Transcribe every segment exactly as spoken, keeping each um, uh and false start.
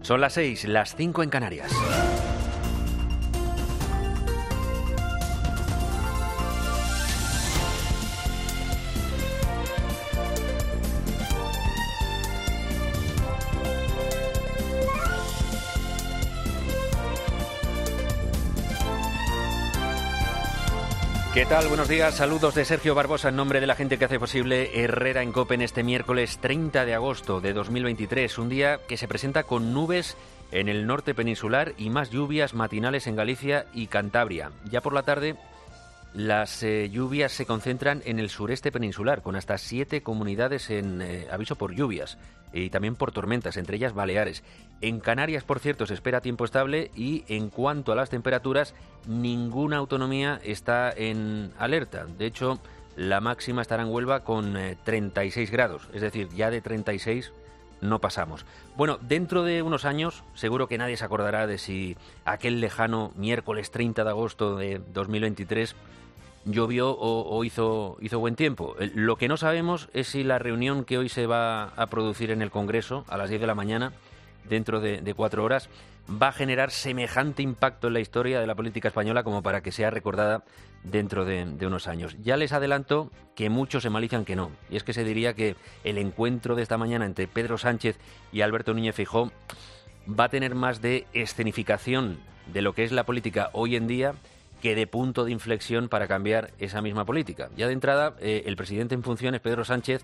Son las seis, las cinco en Canarias. ¿Qué tal? Buenos días, saludos de Sergio Barbosa en nombre de la gente que hace posible Herrera en COPE en este miércoles treinta de agosto de dos mil veintitrés, un día que se presenta con nubes en el norte peninsular y más lluvias matinales en Galicia y Cantabria. Ya por la tarde las eh, lluvias se concentran en el sureste peninsular, con hasta siete comunidades en eh, aviso por lluvias y también por tormentas, entre ellas Baleares. En Canarias, por cierto, se espera tiempo estable y en cuanto a las temperaturas, ninguna autonomía está en alerta. De hecho, la máxima estará en Huelva con eh, treinta y seis grados, es decir, ya de treinta y seis no pasamos. Bueno, dentro de unos años, seguro que nadie se acordará de si aquel lejano miércoles treinta de agosto de dos mil veintitrés llovió o, o hizo, hizo buen tiempo. Lo que no sabemos es si la reunión que hoy se va a producir en el Congreso a las diez de la mañana, dentro de, de cuatro horas, va a generar semejante impacto en la historia de la política española como para que sea recordada dentro de, de unos años. Ya les adelanto que muchos se malizan que no. Y es que se diría que el encuentro de esta mañana entre Pedro Sánchez y Alberto Núñez Feijóo va a tener más de escenificación de lo que es la política hoy en día que de punto de inflexión para cambiar esa misma política. Ya de entrada, eh, el presidente en funciones, Pedro Sánchez,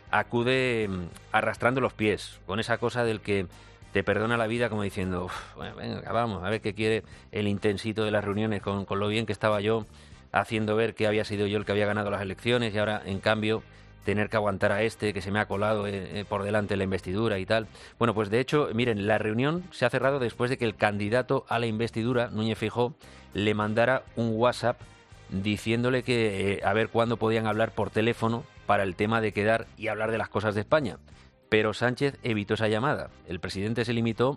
acude mm, arrastrando los pies, con esa cosa del que te perdona la vida, como diciendo, bueno, venga, vamos, a ver qué quiere el intensito de las reuniones, con, con lo bien que estaba yo, haciendo ver que había sido yo el que había ganado las elecciones y ahora, en cambio, tener que aguantar a este que se me ha colado eh, eh, por delante en la investidura y tal. Bueno, pues de hecho, miren, la reunión se ha cerrado después de que el candidato a la investidura, Núñez Feijóo, le mandara un WhatsApp diciéndole que eh, a ver cuándo podían hablar por teléfono para el tema de quedar y hablar de las cosas de España. Pero Sánchez evitó esa llamada. El presidente se limitó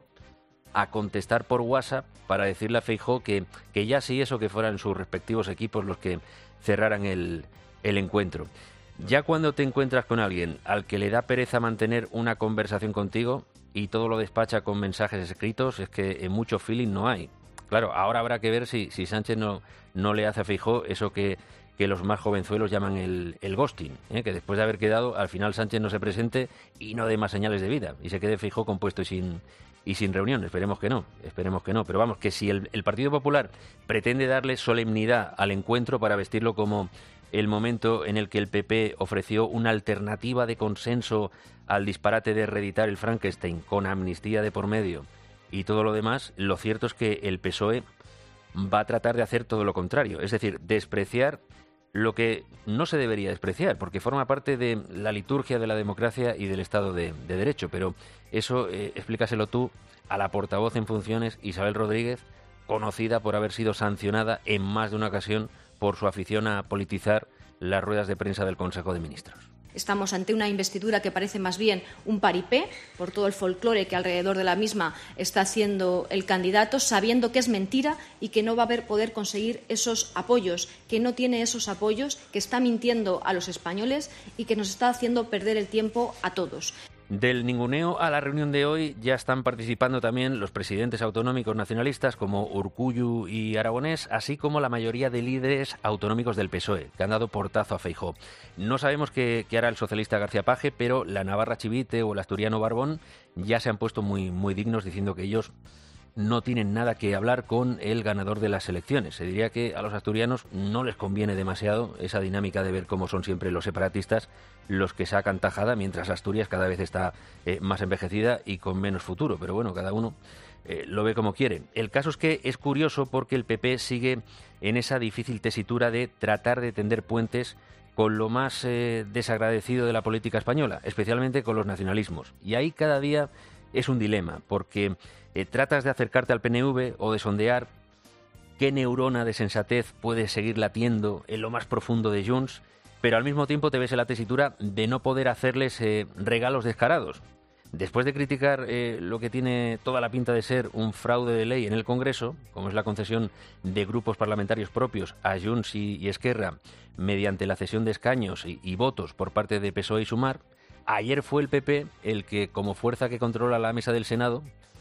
a contestar por WhatsApp para decirle a Feijóo que, que ya sí eso, que fueran sus respectivos equipos los que cerraran el, el encuentro. Ya cuando te encuentras con alguien al que le da pereza mantener una conversación contigo y todo lo despacha con mensajes escritos, es que en mucho feeling no hay. Claro, ahora habrá que ver si, si Sánchez no, no le hace a Feijóo eso que, que los más jovenzuelos llaman el, el ghosting, ¿eh? Que después de haber quedado, al final Sánchez no se presente y no dé más señales de vida y se quede Feijóo compuesto y sin, y sin reunión. Esperemos que no, esperemos que no. Pero vamos, que si el, el Partido Popular pretende darle solemnidad al encuentro para vestirlo como el momento en el que el P P ofreció una alternativa de consenso al disparate de reeditar el Frankenstein con amnistía de por medio y todo lo demás, lo cierto es que el P S O E va a tratar de hacer todo lo contrario, es decir, despreciar lo que no se debería despreciar, porque forma parte de la liturgia de la democracia y del Estado de, de Derecho, pero eso eh, explícaselo tú a la portavoz en funciones, Isabel Rodríguez, conocida por haber sido sancionada en más de una ocasión por su afición a politizar las ruedas de prensa del Consejo de Ministros. Estamos ante una investidura que parece más bien un paripé, por todo el folclore que alrededor de la misma está haciendo el candidato, sabiendo que es mentira y que no va a haber poder conseguir esos apoyos, que no tiene esos apoyos, que está mintiendo a los españoles y que nos está haciendo perder el tiempo a todos. Del ninguneo a la reunión de hoy ya están participando también los presidentes autonómicos nacionalistas como Urkullu y Aragonés, así como la mayoría de líderes autonómicos del P S O E, que han dado portazo a Feijóo. No sabemos qué, qué hará el socialista García Paje, pero la Navarra Chivite o el asturiano Barbón ya se han puesto muy, muy dignos diciendo que ellos no tienen nada que hablar con el ganador de las elecciones. Se diría que a los asturianos no les conviene demasiado esa dinámica de ver cómo son siempre los separatistas los que sacan tajada, mientras Asturias cada vez está eh, más envejecida y con menos futuro. Pero bueno, cada uno eh, lo ve como quiere. El caso es que es curioso porque el P P sigue en esa difícil tesitura de tratar de tender puentes con lo más eh, desagradecido de la política española, especialmente con los nacionalismos. Y ahí cada día es un dilema, porque eh, tratas de acercarte al P N V o de sondear qué neurona de sensatez puede seguir latiendo en lo más profundo de Junts, pero al mismo tiempo te ves en la tesitura de no poder hacerles eh, regalos descarados. Después de criticar eh, lo que tiene toda la pinta de ser un fraude de ley en el Congreso, como es la concesión de grupos parlamentarios propios a Junts y, y Esquerra mediante la cesión de escaños y, y votos por parte de P S O E y Sumar, ayer fue el P P el que, como fuerza que controla la mesa del Senado,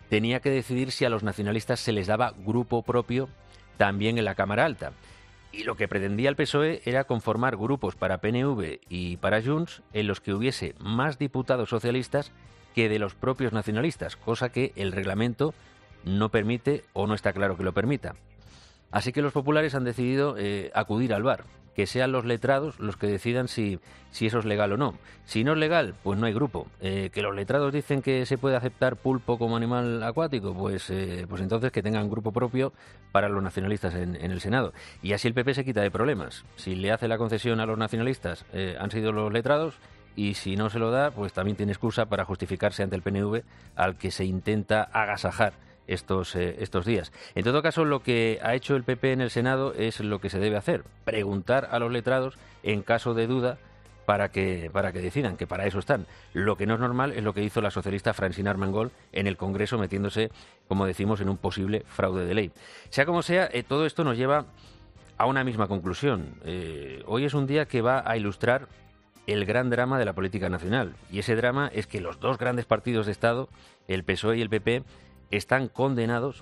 tenía que decidir si a los nacionalistas se les daba grupo propio también en la Cámara Alta. Y lo que pretendía el P S O E era conformar grupos para P N V y para Junts en los que hubiese más diputados socialistas que de los propios nacionalistas, cosa que el reglamento no permite o no está claro que lo permita. Así que los populares han decidido eh, acudir al V A R, que sean los letrados los que decidan si, si eso es legal o no. Si no es legal, pues no hay grupo. Eh, que los letrados dicen que se puede aceptar pulpo como animal acuático, pues, eh, pues entonces que tengan grupo propio para los nacionalistas en, en el Senado. Y así el P P se quita de problemas. Si le hace la concesión a los nacionalistas, eh, han sido los letrados, y si no se lo da, pues también tiene excusa para justificarse ante el P N V, al que se intenta agasajar estos, eh, estos días. En todo caso, lo que ha hecho el P P en el Senado es lo que se debe hacer, preguntar a los letrados en caso de duda para que, para que decidan, que para eso están. Lo que no es normal es lo que hizo la socialista Francina Armengol en el Congreso, metiéndose, como decimos, en un posible fraude de ley. Sea como sea, eh, todo esto nos lleva a una misma conclusión. Eh, hoy es un día que va a ilustrar el gran drama de la política nacional, y ese drama es que los dos grandes partidos de Estado, el P S O E y el P P, están condenados,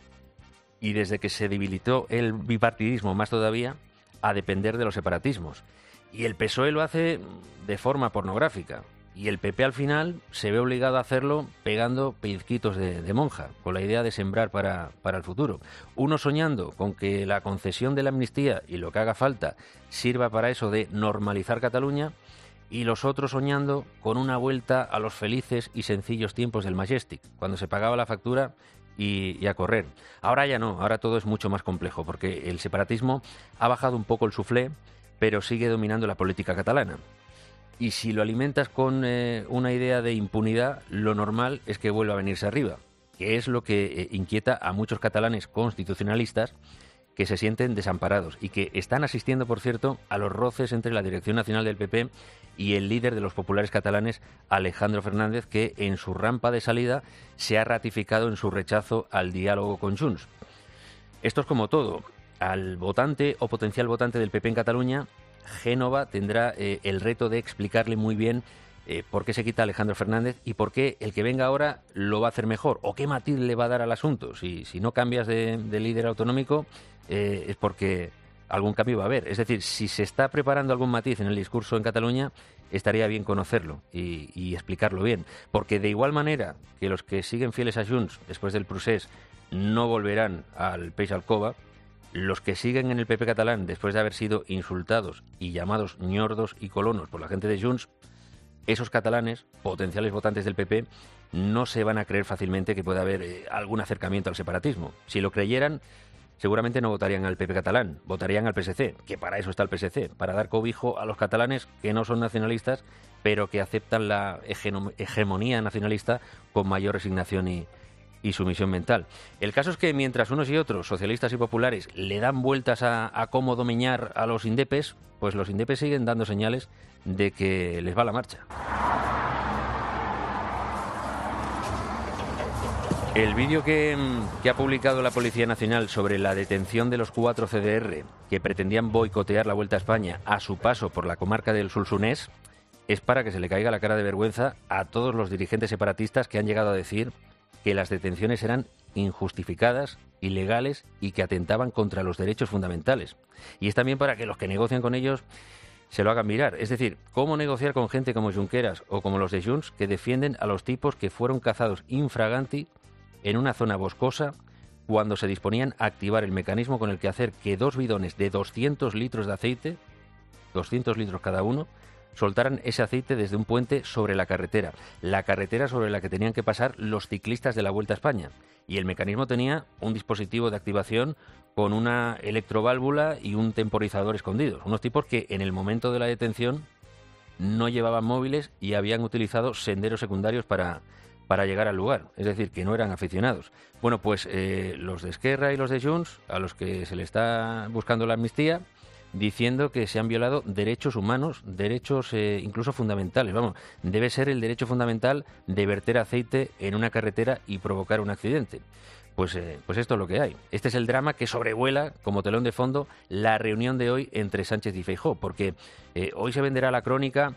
y desde que se debilitó el bipartidismo más todavía, a depender de los separatismos. Y el P S O E lo hace de forma pornográfica, y el P P al final se ve obligado a hacerlo pegando pellizquitos de, de monja, con la idea de sembrar para, para el futuro. Uno soñando con que la concesión de la amnistía y lo que haga falta sirva para eso de normalizar Cataluña, y los otros soñando con una vuelta a los felices y sencillos tiempos del Majestic, cuando se pagaba la factura y, y a correr. Ahora ya no, ahora todo es mucho más complejo, porque el separatismo ha bajado un poco el suflé, pero sigue dominando la política catalana. Y si lo alimentas con eh, una idea de impunidad, lo normal es que vuelva a venirse arriba, que es lo que eh, inquieta a muchos catalanes constitucionalistas que se sienten desamparados y que están asistiendo, por cierto, a los roces entre la Dirección Nacional del P P y el líder de los populares catalanes, Alejandro Fernández, que en su rampa de salida se ha ratificado en su rechazo al diálogo con Junts. Esto es como todo. Al votante o potencial votante del P P en Cataluña, Génova tendrá eh, el reto de explicarle muy bien eh, por qué se quita Alejandro Fernández y por qué el que venga ahora lo va a hacer mejor, o qué matiz le va a dar al asunto. Si, si no cambias de, de líder autonómico, eh, es porque algún cambio va a haber. Es decir, si se está preparando algún matiz en el discurso en Cataluña, estaría bien conocerlo y, y explicarlo bien. Porque de igual manera que los que siguen fieles a Junts después del procés no volverán al Peix al Cova, los que siguen en el P P catalán después de haber sido insultados y llamados ñordos y colonos por la gente de Junts, esos catalanes, potenciales votantes del P P, no se van a creer fácilmente que pueda haber eh, algún acercamiento al separatismo. Si lo creyeran, seguramente no votarían al P P catalán, votarían al P S C, que para eso está el P S C, para dar cobijo a los catalanes que no son nacionalistas, pero que aceptan la hegemonía nacionalista con mayor resignación y, y sumisión mental. El caso es que mientras unos y otros, socialistas y populares, le dan vueltas a, a cómo dominar a los indepes, pues los indepes siguen dando señales de que les va la marcha. El vídeo que, que ha publicado la Policía Nacional sobre la detención de los cuatro C D R que pretendían boicotear la Vuelta a España a su paso por la comarca del Solsonès es para que se le caiga la cara de vergüenza a todos los dirigentes separatistas que han llegado a decir que las detenciones eran injustificadas, ilegales y que atentaban contra los derechos fundamentales. Y es también para que los que negocian con ellos se lo hagan mirar. Es decir, cómo negociar con gente como Junqueras o como los de Junts, que defienden a los tipos que fueron cazados infraganti en una zona boscosa cuando se disponían a activar el mecanismo con el que hacer que dos bidones de doscientos litros de aceite, doscientos litros cada uno, soltaran ese aceite desde un puente sobre la carretera, la carretera sobre la que tenían que pasar los ciclistas de la Vuelta a España. Y el mecanismo tenía un dispositivo de activación con una electroválvula y un temporizador escondidos. Unos tipos que en el momento de la detención no llevaban móviles y habían utilizado senderos secundarios para, para llegar al lugar. Es decir, que no eran aficionados. Bueno, pues eh, los de Esquerra y los de Junts, a los que se les está buscando la amnistía, diciendo que se han violado derechos humanos, derechos eh, incluso fundamentales. Vamos, debe ser el derecho fundamental de verter aceite en una carretera y provocar un accidente. Pues, eh, pues esto es lo que hay. Este es el drama que sobrevuela, como telón de fondo, la reunión de hoy entre Sánchez y Feijóo, porque eh, hoy se venderá la crónica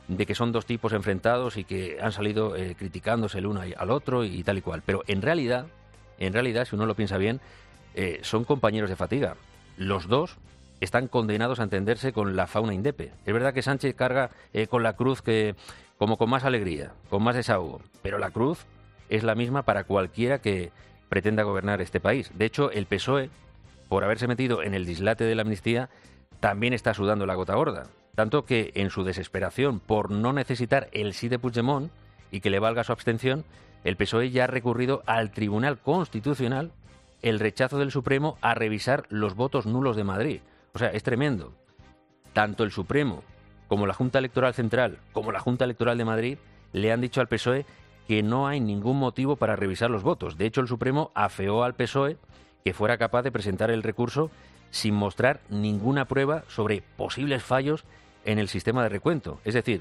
de que son dos tipos enfrentados y que han salido eh, criticándose el uno al otro y, y tal y cual. Pero en realidad, en realidad, si uno lo piensa bien, eh, son compañeros de fatiga. Los dos están condenados a entenderse con la fauna indepe. Es verdad que Sánchez carga eh, con la cruz que como con más alegría, con más desahogo, pero la cruz es la misma para cualquiera que pretenda gobernar este país. De hecho, el P S O E, por haberse metido en el dislate de la amnistía, también está sudando la gota gorda. Tanto que, en su desesperación por no necesitar el sí de Puigdemont y que le valga su abstención, el P S O E ya ha recurrido al Tribunal Constitucional el rechazo del Supremo a revisar los votos nulos de Madrid. O sea, es tremendo. Tanto el Supremo como la Junta Electoral Central, como la Junta Electoral de Madrid, le han dicho al P S O E que no hay ningún motivo para revisar los votos. De hecho, el Supremo afeó al P S O E que fuera capaz de presentar el recurso sin mostrar ninguna prueba sobre posibles fallos en el sistema de recuento. Es decir,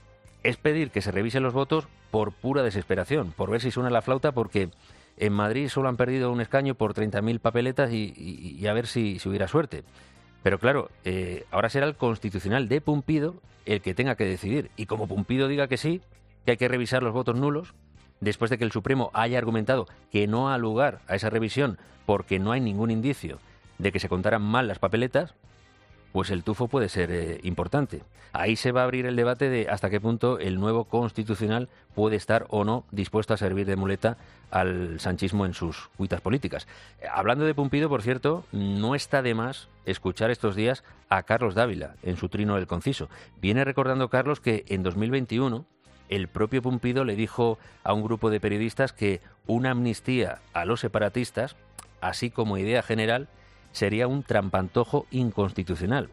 es pedir que se revisen los votos por pura desesperación, por ver si suena la flauta, porque en Madrid solo han perdido un escaño por treinta mil papeletas y, y, y a ver si, si hubiera suerte. Pero claro, eh, ahora será el Constitucional de Pumpido el que tenga que decidir. Y como Pumpido diga que sí, que hay que revisar los votos nulos, después de que el Supremo haya argumentado que no ha lugar a esa revisión porque no hay ningún indicio de que se contaran mal las papeletas, pues el tufo puede ser eh, importante. Ahí se va a abrir el debate de hasta qué punto el nuevo Constitucional puede estar o no dispuesto a servir de muleta al sanchismo en sus cuitas políticas. Eh, hablando de Pumpido, por cierto, no está de más escuchar estos días a Carlos Dávila en su Trino del Conciso. Viene recordando Carlos que en dos mil veintiuno el propio Pumpido le dijo a un grupo de periodistas que una amnistía a los separatistas, así como idea general, sería un trampantojo inconstitucional.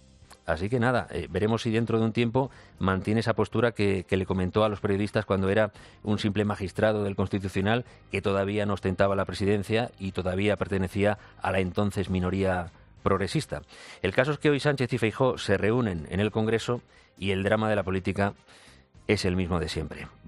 Así que nada, eh, veremos si dentro de un tiempo mantiene esa postura que, que le comentó a los periodistas cuando era un simple magistrado del Constitucional que todavía no ostentaba la presidencia y todavía pertenecía a la entonces minoría progresista. El caso es que hoy Sánchez y Feijóo se reúnen en el Congreso y el drama de la política es el mismo de siempre.